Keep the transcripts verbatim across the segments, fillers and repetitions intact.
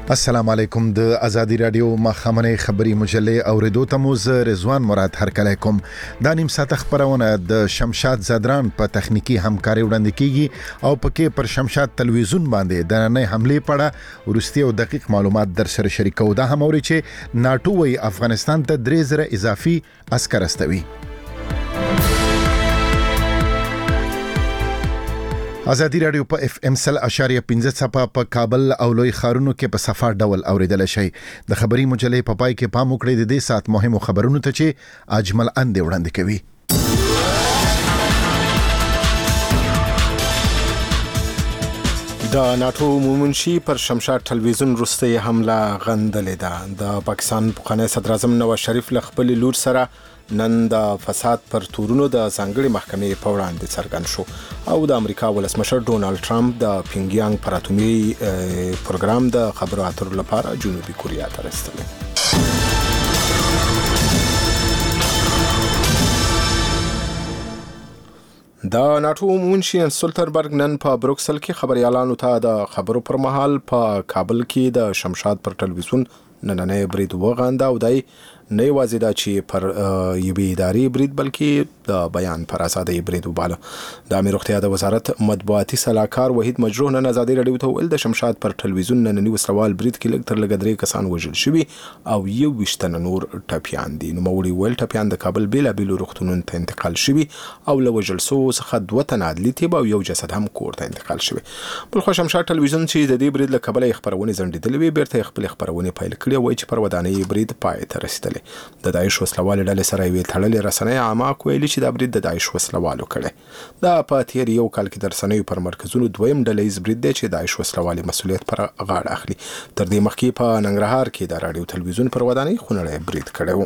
السلام علیکم د ازادي رادیو مخامنه خبری مجله اوریدو تموز رضوان مراد هرکلی کوم د نیم ساعت خبرونه د شمشاد زادران په تخنیکی همکاري وړاندې کیږي او پکې پر شمشاد تلویزیون باندې د نړۍ حمله پړه ورستي او دقیق معلومات در سره شریکو دا هم اوري چې ناتو وی افغانستان ته درې زره اضافي عسكر استوي. ازادي رادیو په اف ام سل اشاریه پنځه صفه په کابل او لوی خارونو کې په صفه ډول اوریدل شي. د خبري مجلې په پای کې پام وکړئ د دې سات مهمو خبرونو ته چې اجمل اند وړاندې کوي. د ناتو مومنشي پر شمشاد تلویزیون وروستۍ حمله غندلې ده. د پاکستان پخوانی صدر اعظم نواز شریف له خپل لور سره نن د فساد پر تورونو د ځانګړي محکمې په وړاندې څرګند شو او د امریکا ولسمشر ډونالد ټرمپ د پینګیانګ پر اټومي پروګرام د خبرو اترو لپاره جنوبي کوریا ته رسیدلی. د ناتو مومنشي سولټربرګ نن په بروکسل کې خبريالانو ته د خبرو پر مهال په کابل کې د شمشاد پر تلویزیون نننی برید وغانده او دای نه یوازې دا چې پر یوې ادارې برید بلکې د بیان پر آزادۍ برید وباله. د امیر روغتیا د وزارت مطبوعاتي صلاحکار وحید مجروح نن ازادي رادیو ته ویل د شمشاد پر تلویزیون نننی وسلوال برید کې لږ تر لږه درې کسان وژل شوي او یو ویشت تنه نور ټپیان دي. نوموړي ویل ټپیان د کابل بېلابېلو روغتونونو ته انتقال شوي او له وژل سوو څخه دوه تنه عدلي طب او یو جسد هم کور ته انتقال شوی. بلخو شمشاد تلویزیون چې د دې برید له کبله خبرونه ځنډېدلې وي بیرته خپل خبرونه پیل کړې وای چې پر ودانۍ برید پای ته رسیدلی. د داعش وسلوال ډلې سره یې تړلې رسنۍ عامه کویلي چې دا برید د داعش وسلوالو کړي. دا په تیر یو کال کې د رسنیو پر مرکزونو دویم ډلهیز برید دی چې داعش وسلوال مسؤلیت پر غاړه اخلي. تر دې مخکې په ننګرهار کې د رادیو تلویزیون پر ودانۍ خونړی برید کړی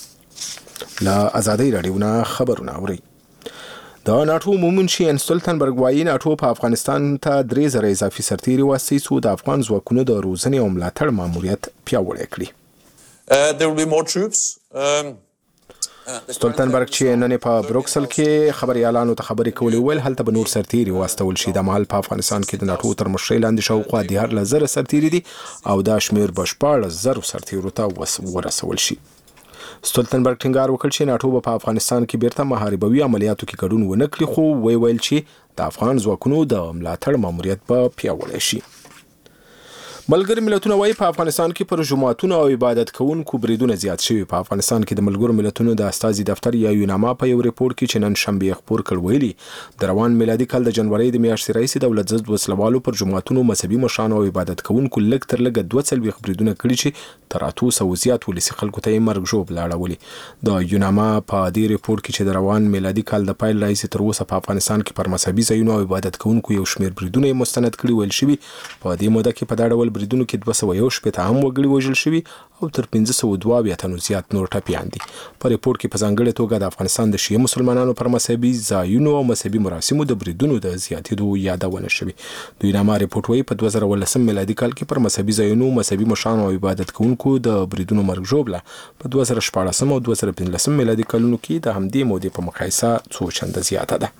و. له ازادۍ رادیو نه خبرونه اورئ. د ناتو مومنشي سولټنبرګ وايي ناتو په افغانستان ته درې زره اضافي سرتیري واستوي څو د افغان ځواکونو د روزنې او ملاتړ ماموریت پیاوړی کړي. Uh, there will be more troops. Um, سټولټنبرګ چې نن په بروکسل کې خبريالانو ته خبرې کولې ویل هلته به نور سرتیري واستول شي. د مهال په افغانستان کې د ناتو تر مشرۍ لاندې شاوخوا دیار لزر سرتیري دي او دا شمیر بشپړ زر سرتیرو ته ورسول شي. سټولټنبرګ ټینګار وکړ چې ناتو په افغانستان کې بیرته محاربوي عملیاتو کې ګډون ونه کړي خو وی ویل چې د افغان ځواکونو د ملاتړ ماموریت به پیاوړی شي. ملګری ملتونه وايي په افغانستان کې پر جماعتونو او عبادت کوونکو بریدونه زیات شوي. په افغانستان کې د ملګرو ملتونو د استازي دفتر یا یوناما په یو ریپورت کې چې نن شنبه خبر کړ ویلي د روان میلادي کال د جنوري د میاشتې راهیسې دولت ضد وسلوالو پر جماعتونو مذهبي مشرانو او عبادت کوونکو لږ تر لږه دوه څلوېښت بریدونه کړي چې تر اتو سوو زیات ولسي خلکو ته یې مرګ ژوبله اړولي. د یوناما په دې ریپورت کې چې د روان میلادي کال د پیل راهیسې تر اوسه په افغانستان کې پر مذهبي ځایونو او عبادت کوونکو یو شمېر بریدونه یې مستند کړي ویل شوي. په دې موده کې په دا ډول بریدونو کې دوه سوه یو شپېته هم وګړي وژل شوي او تر پنځه سوه دوه اویا تنو زیات نور ټپیان دي. په ریپورت کې په ځانګړې توګه د افغانستان د شیعه مسلمانانو پر مذهبي ځایونو او مذهبي مراسمو د بریدونو د زیاتېدو یادونه شوې. د یوناما ریپورت وایي په دوه زره اوولسم میلادي کال کې پر مذهبي ځایونو مذهبي مشرانو او عبادت کوونکو د بریدونو مرګ ژوبله په دوه زره شپاړسم او دوه زره پنځلسم میلادي کلونو کې د همدې مودې په مقایسه څو چنده زیاته ده.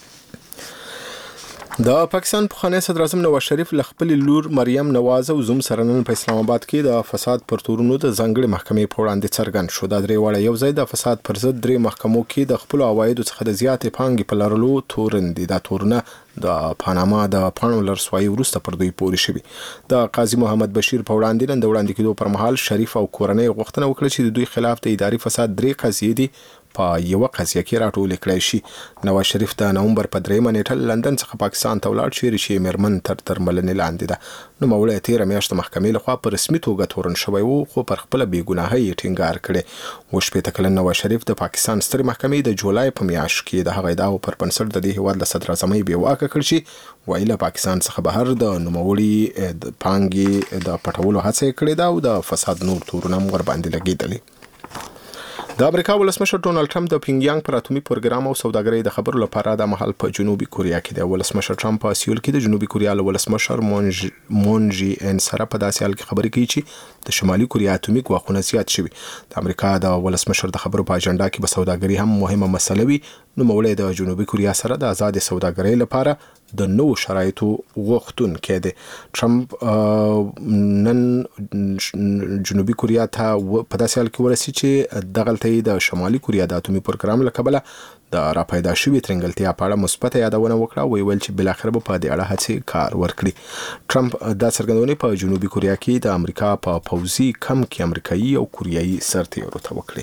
د پاکستان پخوانی صدر اعظم نواز شریف له خپل لور مریم نواز او زوم سره نن په اسلام آباد کې د فساد پر تورونو د ځانګړي محکمې په وړاندې څرګند شو. دا درې واړه یو ځای د فساد پر ضد درې محکمو کې د خپل عوایدو څخه د زیاتې پانګې په لرلو تورن دي. دا تورونه د پاناما د پاڼو لرسوایي وروسته پر دوی پورې شوي. د قاضي محمد بشیر په وړاندې نن د وړاندې کېدو پر مهال شریف او کورنۍ غوښتنه وکړه چې د دوی خلاف د اداري فساد درې قضیې دي په یوه قضیه کې راټولې کړای شي. نواز شریف د نومبر په دریمه نیټه لندن څخه پاکستان ته ولاړ چیرې چې میرمن تر درملنې لاندې ده. نوموړی تېره میاشت د محکمې لخوا په رسمي توګه تورن شوی و خو پر خپله بېګناهۍ یې ټینګار کړی. اووه شپېته کلن نواز شریف د پاکستان سترې محکمې د جولای په میاشت کې د هغه ادعاو پر بنسټ د دې هېواد له صدر اعظمۍ بېواکه کړ چې وایي له پاکستان څخه بهر د نوموړي د پانګې د پټولو هڅه یې کړې ده او د فساد نور تورونه هم ورباندې لګېدلي. د امریکا ولسمشر ډونالد ټرمپ د پینګیانګ پر اټومي پروګرام او سوداګرۍ د خبرو لپاره د مهال په جنوبي کوریا کې دی. ولسمشر ټرمپ په سیول کې د جنوبي کوریا له ولسمشر مون مون جي ان سره په داسې حال کې خبرې کوي چې د شمالي کوریا اټومي ګواښونه زیات شوي. د امریکا د ولسمشر د خبرو په اجنډا کې به سوداګري هم مهمه مسله وي. نوموړی د جنوبي کوریا سره د آزاد سوداګرۍ لپاره د نوو شرایطو غوښتونکی دی. ټرمپ نن جنوبي کوریا ته په داسې حال کې ورسي چې دغلته د شمالي کوریا د اتومي پروګرام له کبله د راپیدا شوې ترنګلتیا په اړه مثبته یادونه وکړه او ویل چې بلاخره به په دې اړه هڅې کار ورکړي. ټرمپ دا څرګندونه په جنوبي کوریا کې د امریکا په پوځي کم کې امریکایي او کوریایي سرتیرو ته وکړي.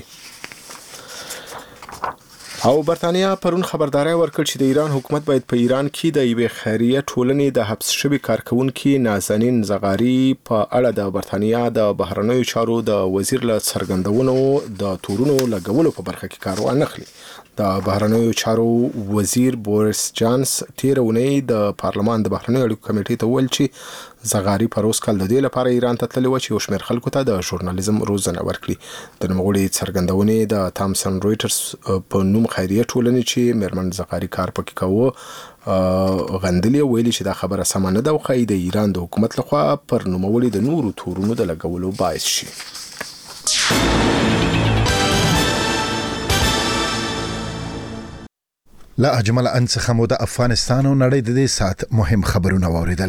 او برتانیا پرون خبرداري ورکړ چې د ایران حکومت باید په ایران کې د یوې خیریه ټولنې د حبس شوي کارکونکو نازنین زغاری په اړه د برتانیا د بهرنیو چارو د وزیر له څرګندونو د تورونو لګولو په برخه کې کار وانخلي. د بهرنیو چارو وزیر بوریس جانس تیر اونۍ د پارلمان د بهرنیو اړیکو کمیټې ته وویل چې زغاری په روز کال د دې لپاره ایران ته تللی و چې یو شمېر خلکو ته د ژورنالیزم روزنه ورکړي. د نوموړي څرګندونې د تامسن رویټرز په نوم خیریه ټولنې چې میرمن زغاری کار پکې کاوه غندلې ویلي چې دا خبره سمه نه ده او ښایي د ایران د حکومت لخوا پر نوموړي د نورو تورونو د لګولو باعث شي. لا اجمل ان څخه مو د افغانستان او نړۍ د دې سات مهم خبرونه واوریدل.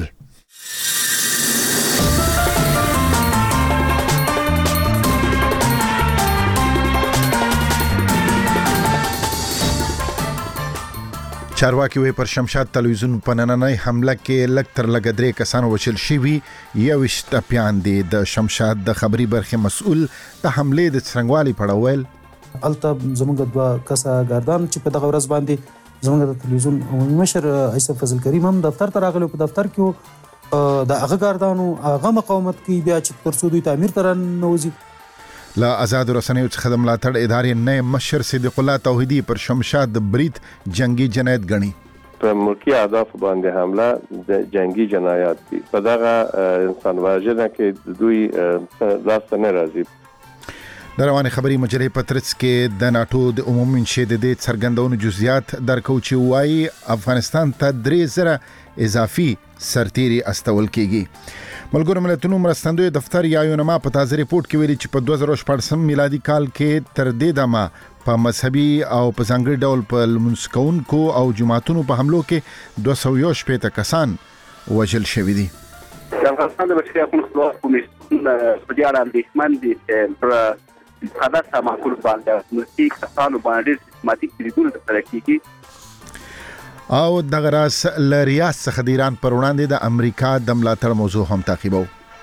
چارواکي وی پر شمشاد تلویزیون په نننۍ حمله کې لږ تر لږه درې کسانو وژل شوي. یوویشت ټپیان دي. د شمشاد د خبري برخې مسؤل د حملې د څرنګوالي په اړه ویل الته زموږ دوه کسه ګردان چې په دغه ورځ باندې زموږ د تلویزیون عمومي مشر ایسف فضل کریم هم دفتر ته راغلی. په دفتر کې د هغه ګردانو هغه مقاومت کوي بیا چې تر څو دوی تعمیر ته راننوځي. لا آزاد رسنیو څخه د ملاتړ ادارې نه مشر صدیق الله توحیدی پر شمشاد برید جنگي جنایت ګڼي. په ملکی اهداف باندې حمله د جنگي جنایت دي. په دغه انسان واژنه کې دوی لاس نه راځي. د رواني خبري مجلې پترڅ کې د ناتو د عمومي منشي د څرګندونو جزئیات درکو چې وایي افغانستان ته درې زره اضافي سرتيري استول کیږي. ملګرو ملتونو مرستندوی دفتر یا یونما په تازه ریپورت کې ویلي چې په دوه زره شپږ میلادي کال کې تر دې دمه په مذهبي او په ځانګړي ډول په لمونځکوونکو او جماعتونو په حملو کې دوه سوه یو شپېته کسان وژل شوي دي. افغانستان د بشري حقوقو خلاف کمیسیون په دې اړه اندېښمن دي چې پر حدث معقول باندې ملکي کسانو باندې سیستماتیک بریدونه ترسره کیږي. او دغه راس له ریاض څخه د ایران پر وړاندې د امریکا د ملاتړ موضوع هم تعقیبو.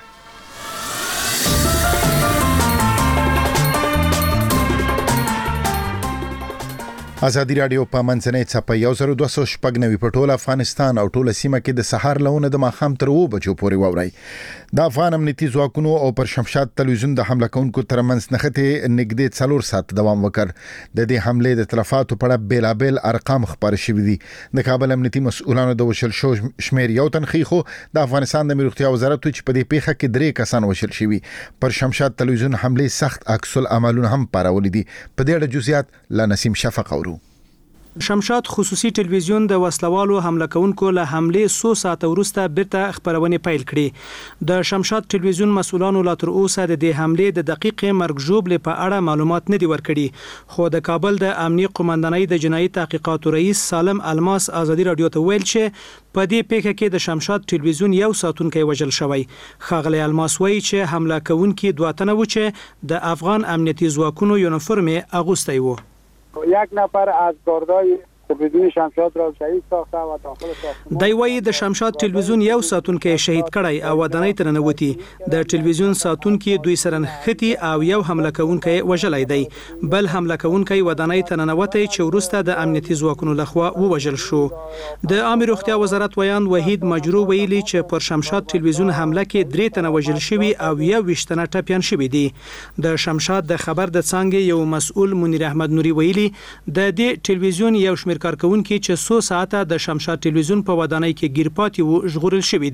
ازادي رادیو په منځنۍ چپه یو زر دوه سوه شپږ نوي په ټول افغانستان او ټول سیمه کې د سحر لونه د ماخام تر اوه بجو پورې واوري. د افغان امنیتي ځواکونو او پر شمشاد تلویزیون د حمله کوونکو ترمنځ نښتې نږدې څلور ساعت دوام وکړ. د دې حملې د تلفاتو په اړه بیلابل ارقام خبر شوي دي. د کابل امنیتي مسؤلانو د وشل شو شمیر یو تنخي خو د افغانستان د روغتیا وزارت چې په دې پیښه کې درې کسان وشل شوي. پر شمشاد تلویزیون حمله سخت عکس العملونه هم پارولې دي. په دې اړه جزئیات لا نسیم شفق اورو. شمشاد خصوصي ټلویزیون د وسلوالو حمله کوونکو له حمله څو ساعت وروسته بیرته خبرونه پیل کړې. د شمشاد ټلویزیون مسؤلانو لا تر اوسه د دې حمله د دقیق مرګ ژوبل په اړه معلومات نه دی ورکړي. خو د کابل د امنیي قومندانۍ د جنایي تحقیقاتو رئیس سالم الماس ازادي رادیو ته ویل چې په دې پیښه کې د شمشاد ټلویزیون یو ساتونکی وژل شوی. خاغلی الماس وایي چې حمله کوونکي دوه تنه و چې د افغان امنیتي ځواکونو یونیفرم اغوستی و. یک نفر از گاردای تلویزیون شمشاد را شهید ساخته و داخل ساختمان دی وایي د شمشاد ټلویزیون یو ساتونکی شهید کړی او ودانۍ ته ننوتی. د ټلویزیون ساتونکي دوی سره نښتي او یو حمله کوونکی وژلی دی. بل حمله کوونکی ودانۍ ته ننوتی چې وروسته د امنیتي ځواکونو لخوا ووژل شو. د عامه روغتیا وزارت ویان وحید مجرو ویلي چې پر شمشاد ټلویزیون حمله کې درې تنه وژل شوي او یو ویشت تنه ټپیان شوي دي. د شمشاد د خبر د څانګې یو مسؤل منیر احمد نوري ویلي د دې ټلویزیون یو شمېر کارکونکي چې څو ساعته د شمشاد ټلویزیون په ودانۍ کې ګیر پاتې وو ژغورل شوي دي.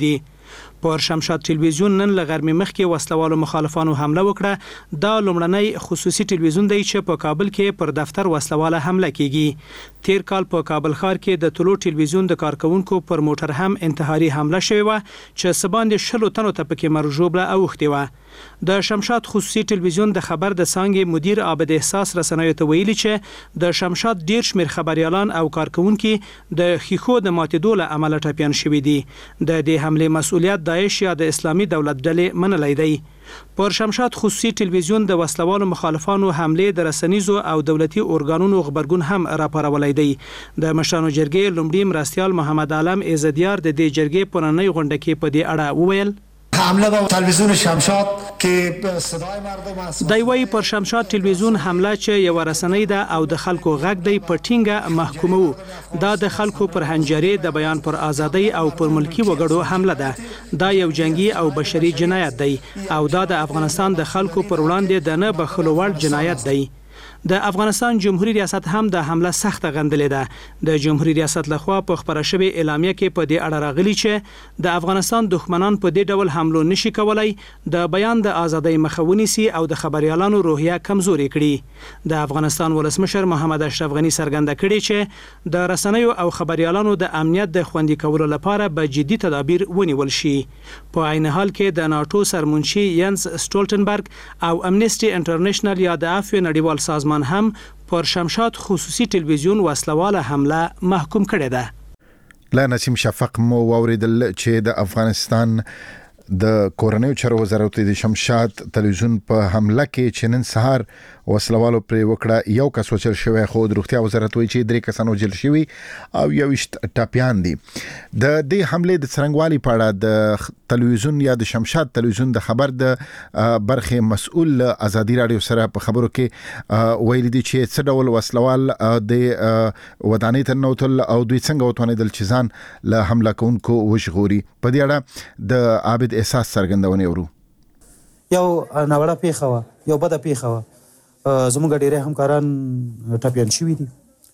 پر شمشاد ټلویزیون نن له غرمې مخکې وسلوالو مخالفانو حمله وکړه. دا لومړنی خصوصي ټلویزیون دی چې په کابل کې پر دفتر وسلواله حمله کیږي. تیر کال په کابل ښار کې د طلوع ټلویزیون د کارکونکو پر موټر هم انتحاري حمله شوې وه چې څه باندې شلو تنو ته پکې مرژوبله اوښتې وه. د شمشاد خصوصي ټلویزیون د خبر د څانګې مدیر عابد احساس رسنیو ته ویلي چې د شمشاد ډیر شمېر خبریالان او کارکونکي د ښیښو د ماتېدو له امله ټپیان شوي دي. د دې حملې مسؤلیت داعش یا د اسلامي دولت ډلې منلی دی. پر شمشاد خصوصي ټلویزیون د وسلوالو مخالفانو حملې د رسنیزو او دولتي ارګانونو غبرګون هم راپارولی دی. د مشرانو جرګې لومړي مرستیال محمد عالم عزتیار د دې جرګې په نننۍ غونډه کې په دې اړه وویل حمله به تلویزیون شمشاد کې صدای مردم است. دی وایي پر شمشاد ټلویزیون حمله چې یو رسنۍ ده او د خلکو غږ دی په ټینګه محکومو. دا د خلکو پر هنجرې د بیان پر ازادۍ او پر ملکی وګړو حمله ده. دا یو جنگي او بشري جنایت دی او دا د افغانستان د خلکو پر وړاندې د نه بخښلو وړ جنایت دی. د افغانستان جمهوریت ریاست هم د حمله سخت غندلې ده. د جمهوریت ریاست لخوا په خبره شوی اعلامیه کې په دې اړه راغلي چې د افغانستان دښمنان په دې ډول حملو نشي کولای د بیان د ازادۍ مخه ونیسي او د خبريالانو روحیه کمزوري کړي. د افغانستان ولسمشر محمد اشرف غنی څرګنده کړي چې د رسنیو او خبريالانو د امنیت د خوندي کولو لپاره به جدي تدابیر ونیول شي. په عین حال کې د ناتو سرمنشي ینس سټولټنبرګ او امنیسټي انټرنیشنل یا د عفو نړیوال سازمان هم پر شمشاد خصوصي ټلویزیون وسلواله حمله محکوم کړې ده. لا نسیم شفق مو واوریدل چې د افغانستان د کورنیو چارو وزارت د شمشاد ټلویزیون په حمله کې چې نن سهار وسلوالو پر وکړه یو کس وچل شوی خو د روغتیا وزارت وایي چې درې کسان وجل شوي او یویشت ټاپیان دي. د دې حمله د څرنګوالي په اړه د ټلویزیون یا د شمشاد ټلویزیون د خبر د برخه مسؤل ازادي رادیو سره په خبرو کې ویل دي چې څه ډول وسلوال د ودانۍ ته نوتل او دوی څنګه وتوانیدل چې ځان له حمله کوونکو وژغوري. په دې اړه د عابد احساس څرګندونه ورو. یو ناوړه پیښه وه، یو بده پیښه وه. زموږ ډېری همکاران ټپیان شوي دي.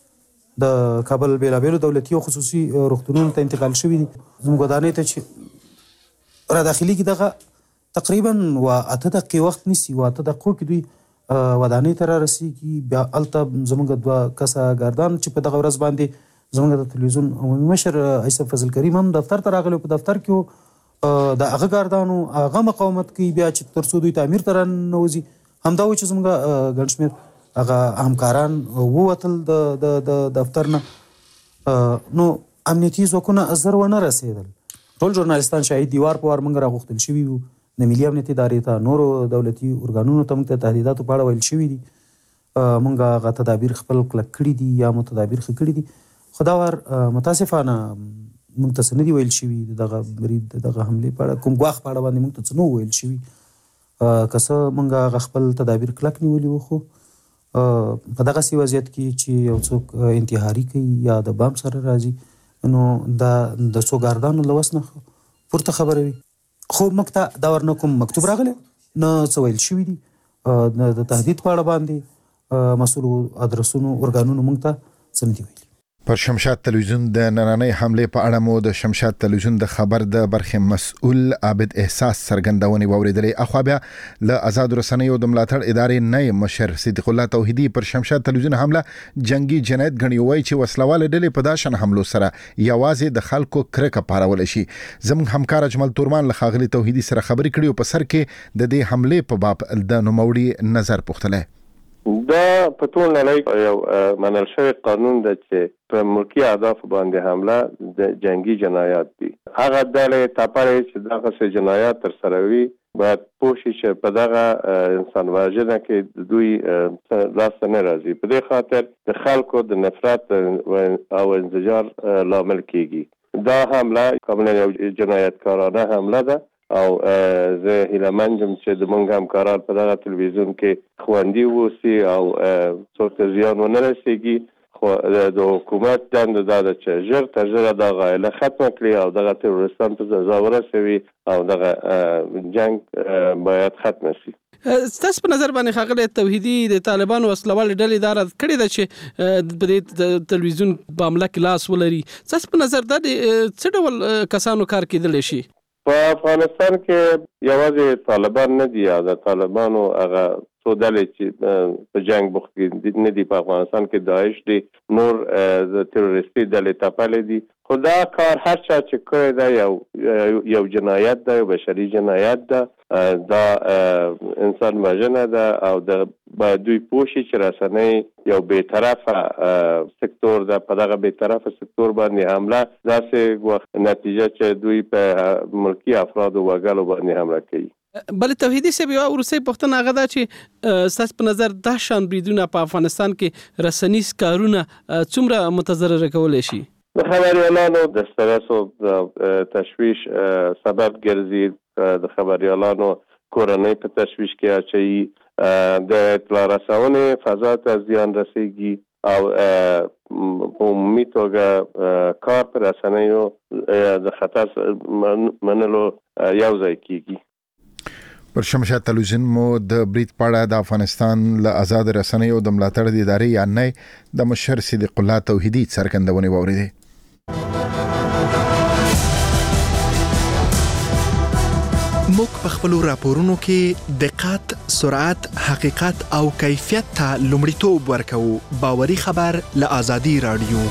د کابل بیلابیلو دولتي او خصوصي روغتونونو ته انتقال شوي دي. زموږ ودانۍ ته چې را داخليږي دغه تقریبا و اته دقیقې وخت نیسي. و اته دقیقو کې دوی ودانۍ ته را رسېږي. بیا هلته زموږ دوه کسه ګردان چې په دغه ورځ باندې زموږ د تلویزیون عمومي مشر اشرف فضل کریم هم دفتر ته راغلی. په دفتر کې د هغه ګردانو هغه مقاومت کوي بیا چې تر څو دوی تعمیر ته راننوځي. همدا و چې زموږ ګڼ شمېر هغه همکاران ووتل د د دفتر نه. نو امنیتي ځواکونه زر ونه رسېدل. ټول ژورنالستان شاهد دیوار په وار موږ راغوښتل شوي وو. د ملي امنیتي ادارې ته نورو دولتي ارګانونو ته موږ ته تهدیداتو په اړه ویل شوي دي. موږ هغه تدابیر خپل کلک کړي دي یا مو تدابیر ښه کړي دي. خو دا وار متاسفانه موږ ته څه نه دي ویل شوي د دغه برید د دغه حملې په اړه کوم ګواښ په اړه باندې موږ ته څه نه ویل شوي. که څه موږ هغه خپل تدابیر کلک نیولي وو. خو په دغسې وضعیت کې چې یو څوک انتحاري کوي یا د بام سره راځي نو دا د څو ګاردانو له وس نه پورته خبره وي. خو موږ ته دا ورنه کوم مکتوب راغلی نه څه ویل شوي دي. د تهدید په اړه باندې مسؤلو ادرسونو ارګانونو موږ ته څه نه دي ویلي. پر شمشاد ټلویزیون د نننۍ حمله په اړه مو د شمشاد ټلویزیون د خبر د برخه مسؤل عابد احساس څرګندونه واوریدلې. اخو بیا ل آزاد رسنیو د ملاتړ ادارې نه مشر صدیق الله توحیدی پر شمشاد ټلویزیون حمله جنگي جنایت غنی وای چې وسلواله ډلې په داشن حملو سره یوازې د خلکو کرکه پارول شي. زموږ همکار اجمل تورمان له خاغلی توحیدی سره خبرې کړي او په سر کې د دې حمله په باب د نوموړي نظر پوښتله. دا په ټول نړۍ یو منل شوی قانون دی چې په ملکی اهداف باندې حمله د جنگي جنایات دي. هغه ډلې تاپارې چې دغه جنایات تر سره وي باید پوه شي چې په دغه انسان وژنه کې دوی لاس نه راځي. په دې خاطر د خلکو د نفرت او انزجار لامل کیږي. دا حمله کومه یو جنایتکارانه حمله ده او زه هیلهمند یم چې د موږ همکاران په دغه تلویزیون کې خوندي اوسي او څوک ته زیان ونه رسېږي. خو د حکومت دنده دا ده چې ژر تر ژره دا غایله ختمه کړي او دغه تروریستان ته سزا ورسوي او دغه جنګ باید ختم شي. ستاسو په نظر باندې ښاغلی توحیدي د طالبانو وسلوالې ډلې دا رد کړې ده چې په دې تلویزیون په حمله کې لاس ولري. ستاسو په نظر دا د څه ډول کسانو کار کېدلی شي؟ په افغانستان کې یوازې طالبان نه دي، د طالبانو هغه څو ډلې چې په جنگ بوخت نه دي په افغانستان کې، داعش دي، نور د تروریستي ډلې تپلې دي. خو دا کار هر چا چې کړی دا یو یو جنایت ده، یو بشري جنایت ده، دا انسان وژنه ده او د باید دوی پوه شي چې رسنۍ یو بی‌طرفه سکتور ده. په دغه بی‌طرفه سکتور باندې حمله داسې وخت نتیجه چې دوی په ملکي افرادو وګړو باندې حمله کوي. بل توحیدی صاحب یو ورسې پښتنه هغه دا چې ستاسو په نظر د شان بریدونه په افغانستان کې رسنیز کارونه څومره متضرر کولای شي؟ د خبريالانو د سترس او تشویش سبب ګرځي، د خبريالانو کورنۍ په تشویش کې اچي، د اطلاع رسونې فضا ته زیان رسیږي او په عمومي توګه کار پر رسنیو د خطر منلو یو ځای کیږي. پر شمشاد تلویزیون مو د برید پاړه د افغانستان له آزاد رسنیو د ملاتړ د ادارې یا نه د مشر صدیق الله توحیدی څرګندونه ووریده. موږ په خپل راپورونو کې دقت، سرعت، حقیقت او کیفیت ته لومړیتوب ورکوو. باوري خبر له آزادي رادیو.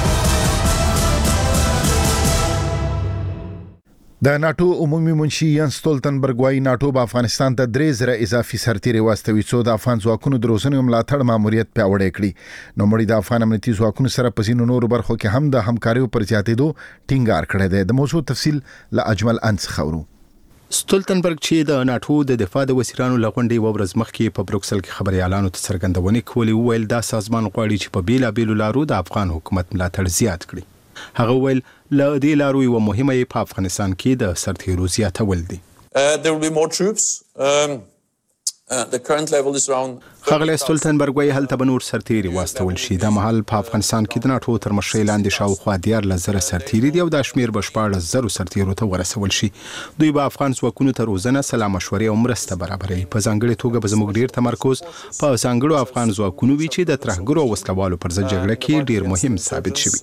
د ناتو عمومي منشي ین ستولتنبرګ وايي ناتو په افغانستان ته درې زره اضافي سرتیري واستوي څو د افغان ځواکونو د روزنې ملاتړ ماموریت پیاوړی کړي. نو مړي د افغان امنیتي ځواکونو سره په ځینو نورو برخو کې هم د همکاریو پر زیاتېدو ټینګار کړی دی. د موضوع تفصیل له اجمل انس خورو. ستولتنبرګ چې د ناتو د دفاع د وزیرانو لغونډې و ورځ مخکې په بروکسل کې خبريالانو ته څرګندونه کولې، ویل دا سازمان غواړي چې په بیلا بیلو لارو د افغان حکومت ملاتړ زیات کړي. هغه ویل له دې لارو یو مهمه په افغانستان کې د سرتیرو زیاتول دي. There will be more troops. Um, Uh, the current level is around خغلی ستولتنبرګ وایي هلته به نور سرتیري واستول شي. دا مهال په افغانستان کې د ناتو تر مشرۍ لاندې شاوخوا دیارلس زره سرتیري دي او دا شمېر به شپاړس زرو سرتیرو ته ورسول شي. دوی به افغان ځواکونو ته روزنه، سلا مشورې او مرسته برابروي. په ځانګړې توګه به زموږ ډېر تمرکز په ځانګړو افغان ځواکونو وي چې د ترهګرو او وسلوالو پر ضد جګړه کې ډېر مهم ثابت شوي.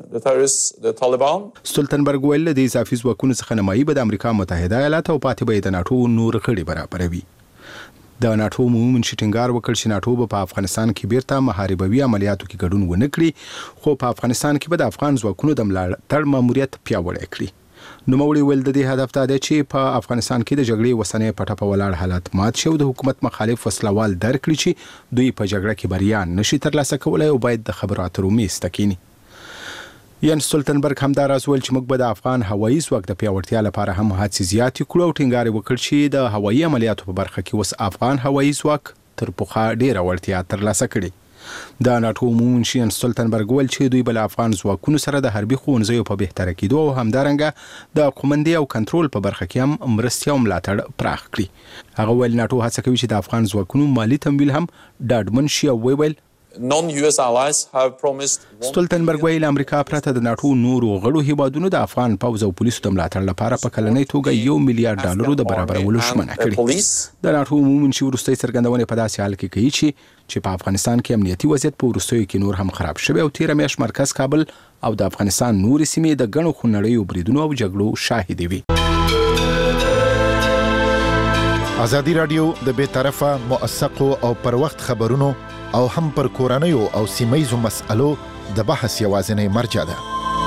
ستولتنبرګ ویل د اضافي ځواکونو څخه نیمایي به د امریکا متحده ایالات او پاتې به د ناتو نور غړي برابروي. د ناتو عمومي منشي ټینګار وکړ چې ناتو به په افغانستان کې بیرته محاربوي عملیاتو کې ګډون ونه کړي، خو په افغانستان کې به د افغان ځواکونو د ملاتړ ماموریت پیاوړی کړي. نوموړي ویل د دې هدف دا دی چې په افغانستان کې د جګړې وسنۍ په ټپه ولاړ حالات مات شي او د حکومت مخالف وسلوال درک کړي چې دوی په جګړه کې بریا نشي ترلاسه کولی او باید د خبرو اترو میز ته کینی. ین ستولتنبرګ هم دا راز ویل چې موږ به د افغان هوایي ځواک د پیاوړتیا لپاره هم هڅې زیاتې کړو او ټینګار وکړ چې د هوایي عملیاتو په برخه کې اوس افغان هوایي ځواک تر پخوا ډېره وړتیا ترلاسه کړې. د ناتو عمومي منشي ین ستولتنبرګ ویل چې دوی به له افغان ځواکونو سره د حربي ښوونځیو په بهتره کېدو او همدارنګه د قومندې او کنټرول په برخه کې هم مرستې او ملاتړ پراخ کړي. هغه ویل ناتو هڅه کوي چې د افغان ځواکونو مالي تمویل هم ډاډمن شي او ویل non-U S allies have promised. ستولتنبرګ ویل امریکا پرته د ناتو نورو غړو هیوادونو د افغان پوځ او پولیسو د ملاتړ لپاره په کلنۍ توګه یو میلیارډ ډالرو د برابرولو ژمنه کړې. د ناتو عمومي منشي وروستۍ څرګندونې په داسې حال کې کوي چې چې په افغانستان کې امنیتي وضعیت په وروستیو کې نور هم خراب شوی او تیره میاشت مرکز کابل او د افغانستان نورې سیمې د ګڼو خونړیو بریدونو او جګړو شاهدې وي. آزادي رادیو د بې طرفه، موثقو او پر وخت خبرونو او هم پر کورنیو او سیمایزو مسألو د بحث یوازینی مرجع ده.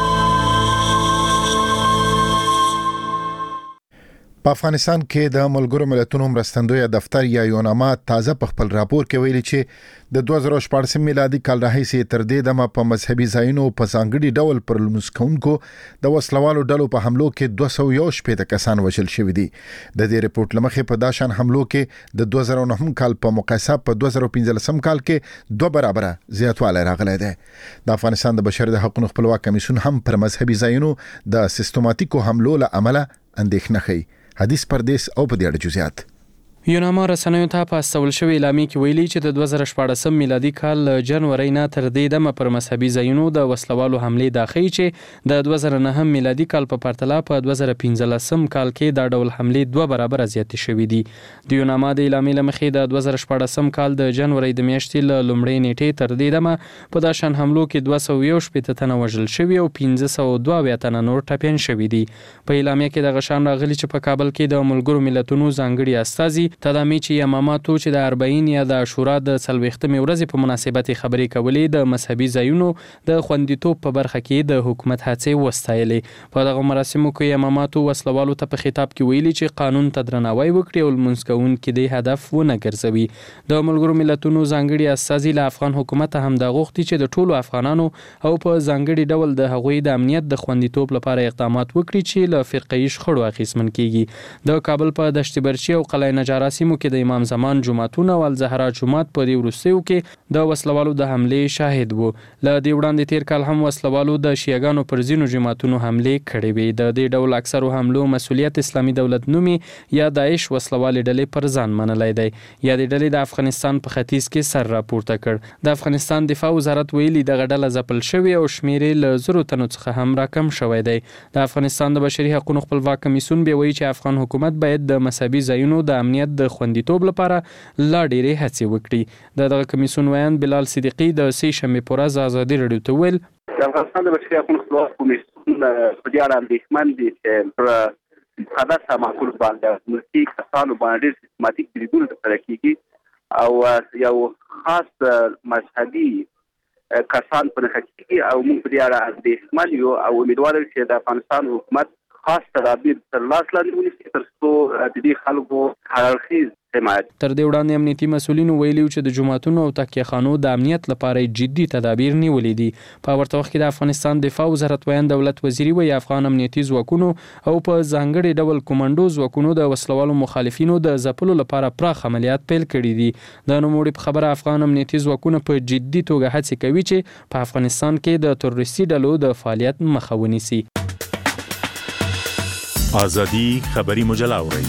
په افغانستان کې د ملګرو ملتونو مرستندوی دفتر یا یوناما تازه په خپل راپور کې ویلي چې د دوه زره شپاړس میلادي کال راهیسې تر دې دمه په مذهبي ځایونو په ځانګړي ډول پر لمونځ کوونکو د وسلوالو ډلو په حملو کې دوه سوه یو شپېته کسان وژل شوي دي. د دې رپورټ له مخې په دا شان حملو کې د دوه زره نهم کال په مقایسه په دوه زره پنځلسم کال کې دوه برابره زیاتوالی راغلی دی. د افغانستان د بشر د حقوقو خپلواک کمیسیون هم پر مذهبي ځایونو د سیستماتیکو حملو له امله اندېښنه ښیي. حدیث پردیس او په دې اړه جزئیات. یوناما رسنیو ته په استول شوې اعلامیه کې ویلي چې د دوه زره شپاړسم میلادي کال جنوري نه تر دې دمه پر مذهبي ځایونو د وسلوالو حملې دا ښیي چې د دوه زره نهم میلادي کال په پرتله په دوه زره پنځلسم کال کې دا ډول حملې دوه برابر زیاتې شوې دي. د یوناما د اعلامیې له مخې د دوه زره شپاړسم کال د جنوري د میاشتې له لومړۍ نیټې تر دې دمه په دا شان حملو کې دوه سوه یو شپېته تنه وژل شوي او پنځه سوه دوه اویا تنه نور ټپیان شوي دي. په اعلامیه کې دغه شان راغلي چې په کابل کې د ملګرو ملتونو ځانګړي استازي تدامي چې یماماتو چې د اربعین یا د عاشورا د څلوېښتمې ورځې په مناسبت خبرې کولې د مذهبي ځایونو د خوندیتوب په برخه کې د حکومت هڅې وستایلې. په دغه مراسمو کې یماماتو وسلوالو ته په خطاب کې ویلي چې قانون ته درناوی وکړي او لمونځ کوونکي د هدف ونه ګرځوي. د ملګرو ملتونو ځانګړي استازي له افغان حکومت هم دا غوښتي چې د ټولو افغانانو او په ځانګړي ډول د هغوی د امنیت د خوندیتوب لپاره اقدامات وکړي چې له فرقه‌ایي شخړو اخیستمن کیږي. د کابل په دشت برچي او قلعه نجارا سیمو کې د امام زمان جمعتونه او الزهرا جمعت په دې وروستیو کې د وسلوالو د حملې شاهد وو. له دې وړاندې تیر کال هم وسلوالو د شیعاګانو پر ځینو جمعتونو حملې کړې وې. د دې ډول اکثرو حملو مسؤلیت اسلامي دولت نومي یا داعش وسلوالې ډلې پر ځان منلی دی. یا د ډلې د افغانستان په ختیځ کې سر راپورته کړ. د افغانستان دفاع وزارت ویلي دغه ډله ځپل شوې او شمیرې له زرو تنو څخه هم راکم شوی دی. د افغانستان د بشري حقوقو خپلواک کمیسیون بیا وایي چې افغان حکومت باید د مذهبي ځایونو د امنیت د خوندیتوب لپاره لا ډېرې هڅې وکړي. د دغه کمیسیون ویان بلال صدیقي د سې شنبې په ورځ ازادي راډیو ته ویل د افغانستان د بشري حقوقو خپلواک کمیسیون په دې اړه اندېښمن دي چې پر مقدسه معقول باندې ملکي کسانو باندې سیستماتیک بریدونه ترسره کیږي او یو خاص مذهبي کسان په نښه کیږي او موږ په دې اړه اندېښمن یو او امیدوار یو چې د افغانستان حکومت خاص تدابیر تر لاس لاندې ونیسي تر څو د دې خلکو هررخیز حمایت. تر دې وړاندې امنیتي مسؤلینو ویلي چې د جوماتونو او تکیه خانو د امنیت لپاره جدي تدابیر نیولې دي. په ورته وخت کې د افغانستان دفاع وزارت ویان دولت وزیري وایي افغان امنیتي ځواکونو او په ځانګړي ډول کمانډو ځواکونو د وسلوالو مخالفینو د ځپلو لپاره پراخ عملیات پیل کړي دي. د نوموړي په خبره افغان امنیتي ځواکونه په جدي توګه هڅې کوي چې په افغانستان کې د تروریستي ډلو د فعالیت مخه ونیسي. آزادی خبری مجله اورئ.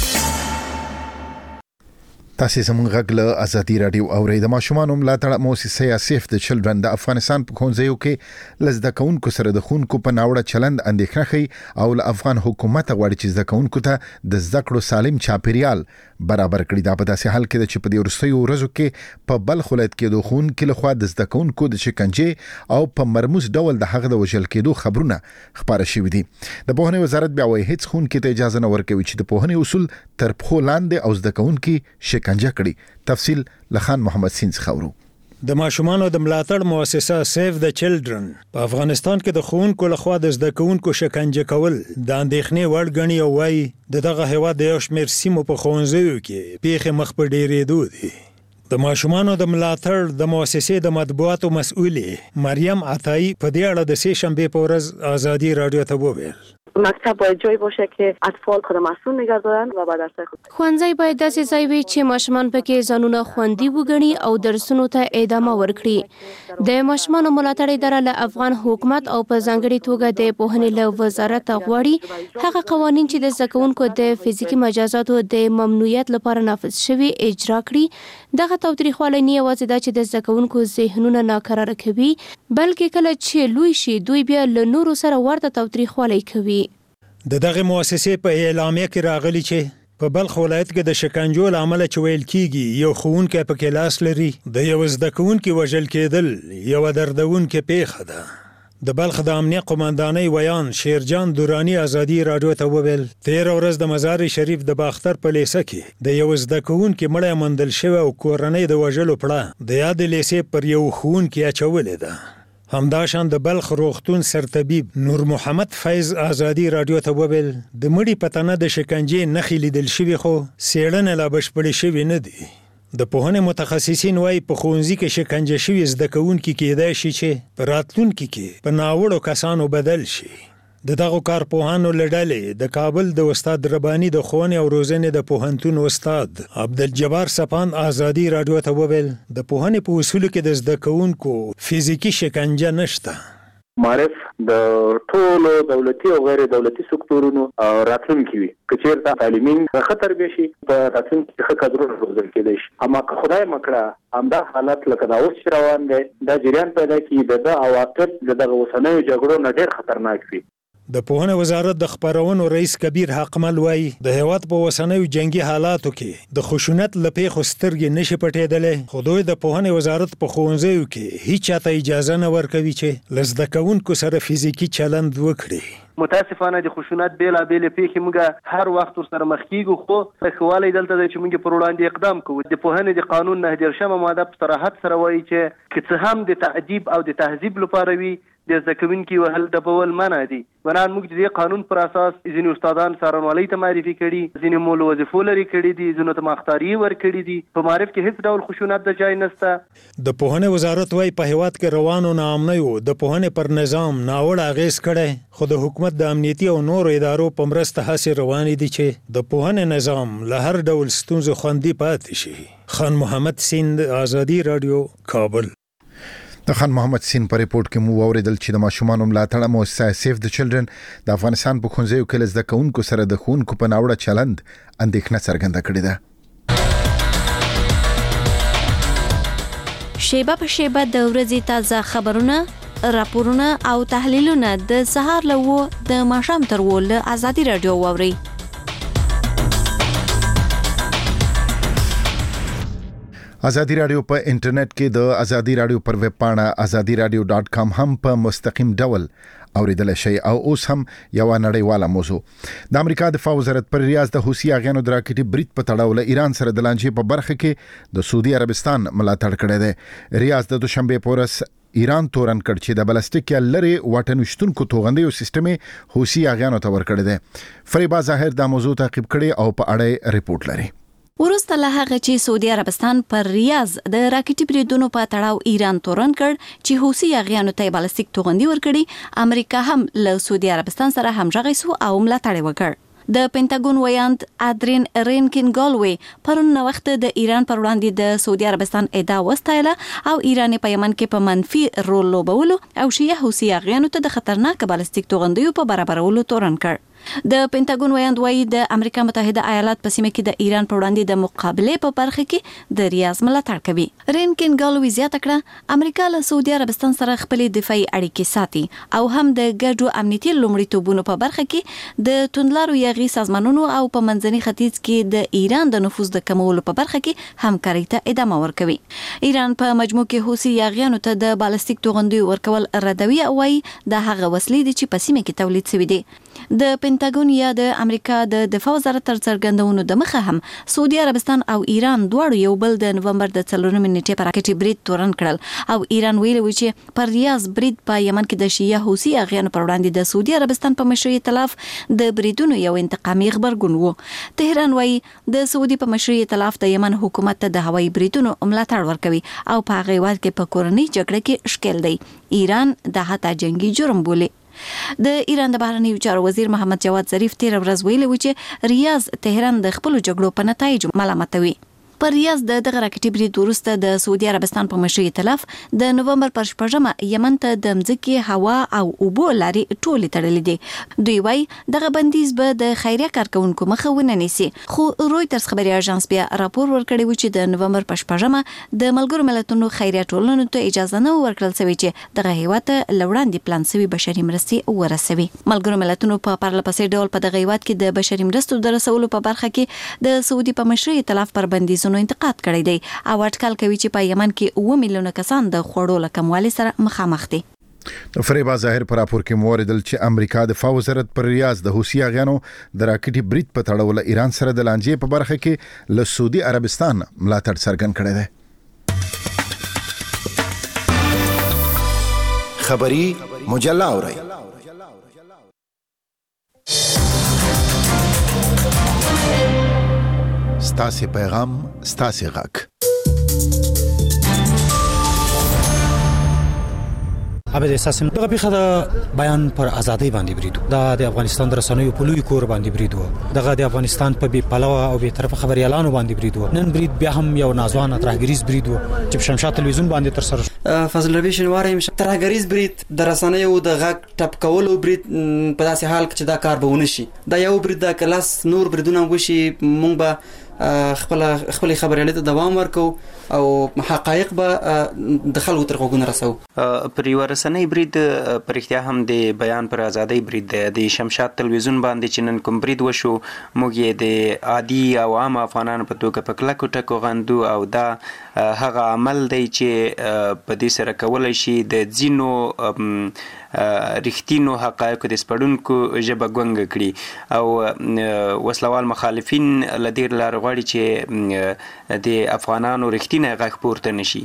تاسو زموږ غږ له ازادي رادیو اورئ. د ماشومانو ملاتړ مؤسسه سیف د چلډرن د افغانستان په ښوونځیو کې له زده کوونکو سره د ښوونکو په ناوړه چلند اندېښنه ښیي او له افغان حکومت غواړي چې زده کوونکو ته د زده کړو سالم چاپیریال برابر کړي. دا په داسې حال کې ده چې په دې وروستیو ورځو کې په بلخ ولایت کې د ښوونکو لخوا د زده کوونکو د شکنجې او په مرموز ډول د هغه د وژل کېدو خبرونه خپاره شوي دي. د پوهنې وزارت بیا وایي هیڅ ښوونکي ته اجازه نه ورکوي چې د پوهنې اصول تر پښو لاندې او زده کوونکي شکنجه کړي. تفصیل لخان محمد سین خورو. د ماشومانو د ملاتړ مؤسسه سیف د چلډرن په افغانستان کې د ښوونکو لخوا د زده کوونکو شکنجه کول د اندېښنې وړ ګڼي او وایي د دغه هېواد د یو شمېر سیمو په ښوونځیو کې پیښې مخ په ډېرېدو دي. د ماشومانو د ملاتړ د مؤسسې د مطبوعاتو مسؤلې مریم عطایی په دې اړه د سې شنبې په ورځ ازادي راډیو ته وویل مکتب باید جایی باشه که اطفال خود مسئول نگه دارن و با درسای خود. ښوونځی باید داسې ځای وي چې ماشومان پکې ځانونه خوندي وګڼي او درسونو ته ادامه ورکړي. د ماشومانو ملاتړ اداره له افغان حکومت او په ځانګړي توګه د پوهنې له وزارت غواړي هغه قوانین چې د زده کوونکو د فزیکي مجازاتو د ممنوعیت لپاره نافذ شوي اجرا کړي. دغه تاوتریخوالی نه یوازې دا چې د زده کوونکو ذهنونه ناکراره کوي بلکې کله چې لوی شي دوی بیا له نورو سره ورته تاوتریخوالی کوي. د دغه مؤسسې په اعلامیه کې راغلی چې په بلخ ولایت کې د شکنجو له امله چې ویل کیږي یو ښوونکی پکې لاس لري د یو زده کوونکي وژل کېدل یوه دردونکې پیښه ده. د بلخ د امنیه قماندانۍ ویان شیرجان دورانی ازادي راډیو ته وویل تېره ورځ د مزار شریف د باختر په لیسه کې د یو زده کوونکي مړی موندل شوی او کورنۍ د وژلو پړه د یادې لیسې پر یو ښوونکي اچولې ده. همداشان د بلخ روغتون سرطبیب نور محمد فیض ازادي راډیو ته وویل د مړي په تنه د شکنجې نښې لیدل شوي خو څېړنه لا بشپړې شوې نه دي. د پوهنې متخصصین وایي په ښوونځي کې شکنجه شوي زده کوونکي کېدای شي چې په راتلونکي کې په ناوړو کسانو بدل شي. د دغو کارپوهانو له ډلې د کابل د استاد رباني د ښوونې او روزنې د پوهنتون استاد عبدالجبار سپان ازادي راډیو ته وویل د پوهنې په اصولو کې د زده کوونکو فزیکي شکنجه نشته. معرف د ټولو دولتي او غیر دولتي سکتورونو راتلونکي وي. که چیرته تعلیمي خطر به شي په راتلونکي کې ښه کادرونه روزل کېدای شي. اما که خدای مکړه همدا حالت لکه دا اوس روان دی دا جریان پیدا کړي د عواقب د دغه اوسنیو جګړو نه ډېر خطرناک وي. د پوهنې وزارت د خبرونو رئیس کبیر حقمل وایي د هیواد په وسنیو جنگي حالاتو کې د خشونت لپې خو سترګې نشي پټېدلې. خو دوی د پوهنې وزارت په ښوونځیو کې هیڅ چاته اجازه نه ورکوي چې له زده کوونکو سره فزیکي چلند وکړي. متاسفانه د خشونت بیل بیل پیښې موږ هر وخت سره مخ کیږو، خو خواله دلته چې موږ پر وړاندې اقدام کوو. د پوهنې د قانون نه دیرشمه ماده په صراحت سره وایي چې که څه هم د تعذيب او د تهذيب لپاره وي د ځکوونکي وهل د بول منع دي. بنان موږ د دې قانون پر اساس ځینې استادان څارنوالۍ ته معرفي کړي، ځینې مول وظیفو لري کړي دي، ځینو ته مختاري ور کړي دي. په معرف کې هیڅ ډول خشونت د ځای نشته. د پوهنې وزارت وايي په هیواد کې روانو ناامنیو د پوهنې پر نظام ناوړه اغیز کړي، خو د حکومت د امنیتي او نورو ادارو په مرسته هڅې روانې دي چې د پوهنې نظام له هر ډول ستونزو خوندي پاتې شي. خان محمد سیند، آزادي رادیو، کابل. د خان محمد سین په ریپورت کې مو اوریدل چې د ماشومانو ملاتړ مؤسسه سیف د چلډرن د افغانستان په ښوونځیو کې له زده کوونکو سره د ښوونکو په ناوړه چلند اندېښنه څرګنده کړې ده. شیبه په شیبه د ورځې تازه خبرونه، راپورونه او تحلیلونه د سهار له و د ماښام تر و له آزادي رادیو واورئ. آزادی رادیو په انټرنیټ کې د آزادی رادیو پر ویب پاڼه آزادی رادیو ډاټ کام هم په مستقیم ډول اوریدل شي. او اوس هم یو نړیواله موضوع د امریکا دفاع وزارت پر ریاض د حوثي اغیانو د راکټي برید په تړاو له ایران سره د لانجې په برخه کې د سعودي عربستان ملاتړ کړی دی. ریاض د دوشنبه پورس ایران تورن کړ چې د بلستیک یا لری واټن وشتونکو توغندیو سیستم حوثي اغیانو ته ورکړی دی. فریبا ظاهر دا موضوع تعقیب کړي او په اړه ریپورت لري. ورسته له هغه چې سعودي عربستان پر ریاض د راکټي بریدونو په تړاو ایران تورن کړ چې حوثي اغیانو ته بالستیک توغندي ورکړي، امریکا هم له سعودي عربستان سره همغږی سو او ملاتړ وکړ. د پینټاګون ویاند ادرین رینکن ګالوي پرون وخت د ایران پر وړاندې د سعودي عربستان ادعا وستایله او ایران په یمن کې په منفي رول لوبولو او شیعه حوثي اغیانو ته د خطرناک بالستیک توغندیو په برابرولو تورن کړ. د پینټاګون ویاند وايي د امریکا متحده ایالات په سیمه کې د ایران پر وړاندې د مقابله په برخه کې د ریاض ملاتړ کوي. رینکن ګالوي زیاته کړه امریکا له سعودي عربستان سره خپل دفاعي اړیکې ساتي او هم د ګډو امنیتي لومړیتوبونو په برخه کې د توندلارو یاغي سازمانونو او په منځني ختیځ کې د ایران د نفوذ د کمولو په برخه کې همکاري ته ادامه ورکوي. ایران په مجموع کې حوثي یاغیانو ته د بالستیک توغندي ورکول ردوي او وايي د هغه وسلې دي چې په سیمه کې تولید شوي دي. د پینټاګون یا د امریکا د دفاع وزارت تر څرګندونو د مخه هم سعودي عربستان او ایران دواړو یو بل د نومبر د څلورمې نیټې پر راکټي برید تورن کړل او ایران ویلي و چې پر ریاض برید په یمن کې د شیعه حوثي اغیانو پر وړاندې د سعودي عربستان په مشرۍ ائتلاف د بریدونو یو انتقامي خبرګون و. تهران وايي د سعودي په مشرۍ ائتلاف د یمن حکومت ته د هوایي بریدونو ملاتړ ورکوي او په هغه وخت کې په کورنۍ جګړه کې شکل دی. ایران د حتی جنگي جرم بولي. د ایران د بهرنیو چارو وزیر محمد جواد ظریف تیر ورځ ویلي و چې ریاض تهران د خپل جګړو په نتایج ملامتوي. پر ریاض د دغه راکټي برید وروسته د سعودي عربستان په مشرۍ ائتلاف د نومبر پر شپږمه یمن ته د مځکې هوا او اوبو لارې ټولې تړلې دي. دوی وايي دغه بندیز به د خیریه کارکونکو مخه ونه نیسي، خو رویټرز خبري اژانس بیا راپور ورکړی و چې د نومبر پر شپږمه د ملګرو ملتونو خیریه ټولنو ته اجازه نه ورکړل شوې چې دغه هیواد ته لوړاندې پلان شوی بشري مرستې ورسوي. ملګرو ملتونو په پرله پسې ډول په دغه هیواد کې د بشري مرستو د رسولو په برخه کې د سعودي په مشرۍ ائتلاف پر بندیزونو انتقاد کړی دی او اټکل کوي چې په یمن کې اوه میلیونه کسان د خوړو له کموالي سره مخامخ دي. فریبا ظاهر پر راپور کې موریدل چې امریکا د دفاع وزارت پر ریاض د حوثي اغیانو د راکټي برید په تړاو له ایران سره د لانجې په برخه کې له سعودي عربستان ملاتړ څرګند کړی دی. خبری مجله اورئ. ستاسي پیغام ستاسي غږ. اوبه د اساس دغه پیخه د بیان پر ازادي باندې بریدو دا د افغانستان د رسنیو په لوی کور باندې بریدو دغه د افغانستان په بي پلوه او به طرف خبريالانو باندې بریدو نن برید بیا هم یو نازوان ترهګریز بریدو چې شمشاد تلویزیون باندې تر سره فضل ربی شنواری ترهګریز برید د رسنیو د غږ ټپ کولو برید په داسې حال کې چې دا کار به ونشي دا یو برید د کلاس نور بریدونه وشي مونږ به خپل خپل خبريالۍ ته دوام ورکو او حقایق به د خلکو تر غوږونو رسو پر یو رسنۍ برید پر اختیار هم د بیان پر ازادۍ برید د شمشاد تلویزیون باندې چې نن کوم برید وشو موږ یې د عادي او عام افغانانو په توګه په کلکو ټکو غندو او دا هغه عمل دی چې په دې سره کولای شي د ځینو رښتینو حقایقو د سپړونکو ژبه ګونګه کړي او وسلوال مخالفین لدیر لار غواړي چې د افغانانو رښتینی غږ پورته نشي.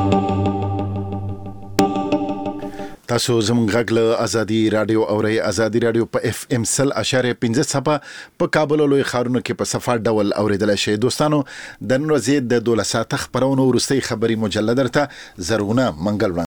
تاسو زموږ غږ له ازادي رادیو اورئ. ازادي رادیو په اف ام سل اشاره پنځه صفه په کابل او لوی ښارونو کې په صفه ډول اوریدل شي. دوستانو د نن ورځې د دولس ساعته خبرونو وروستۍ خبري مجله درته زرغونه منګل